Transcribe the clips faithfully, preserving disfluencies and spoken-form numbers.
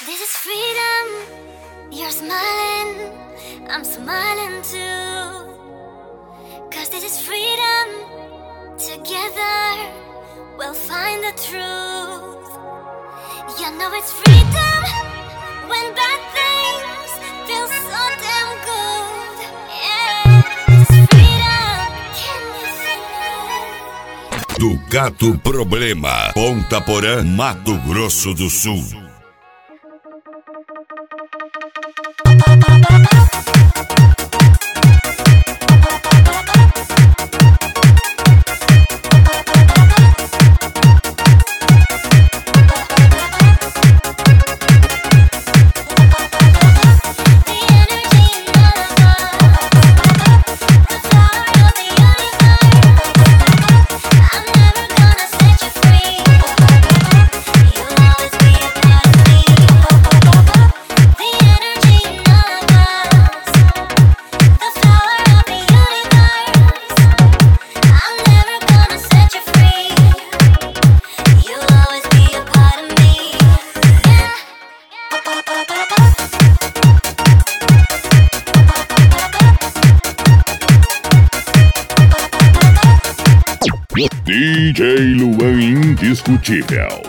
This is freedom. You're smiling, I'm smiling too. Cause this is freedom. Together we'll find the truth. You know it's freedom when bad things feel so damn good. Yeah, this is freedom. Can you feel it? Do Gato Problema, Ponta Porã, Mato Grosso do Sul. D J Luan Indiscutível.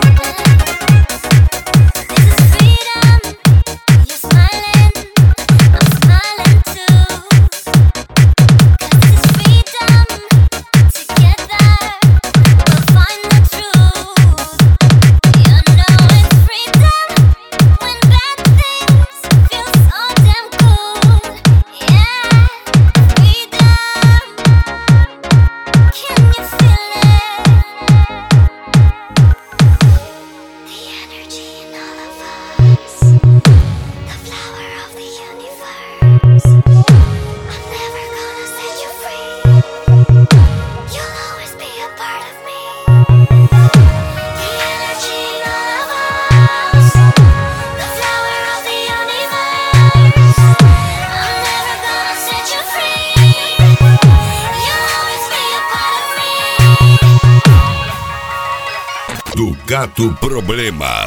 Do Gato Problema.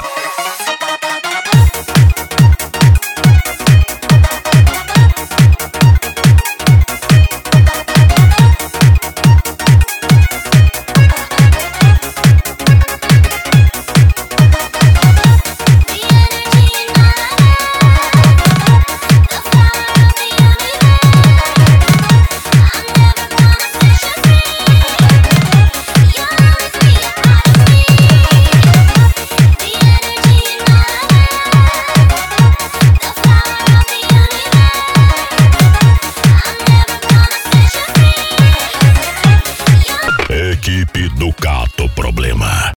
Equipe do Gato Problema.